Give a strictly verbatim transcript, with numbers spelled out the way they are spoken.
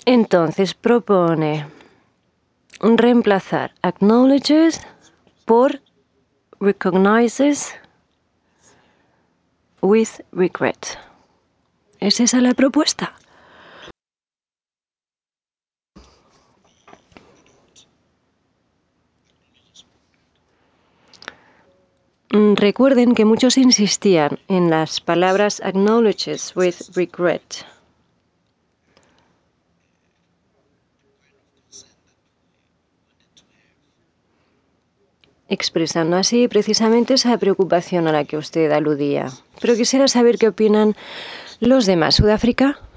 Entonces propone reemplazar acknowledges por recognizes with regret. ¿Es esa la propuesta? Recuerden que muchos insistían en las palabras acknowledges with regret. Expresando así precisamente esa preocupación a la que usted aludía. Pero quisiera saber qué opinan los demás. Sudáfrica.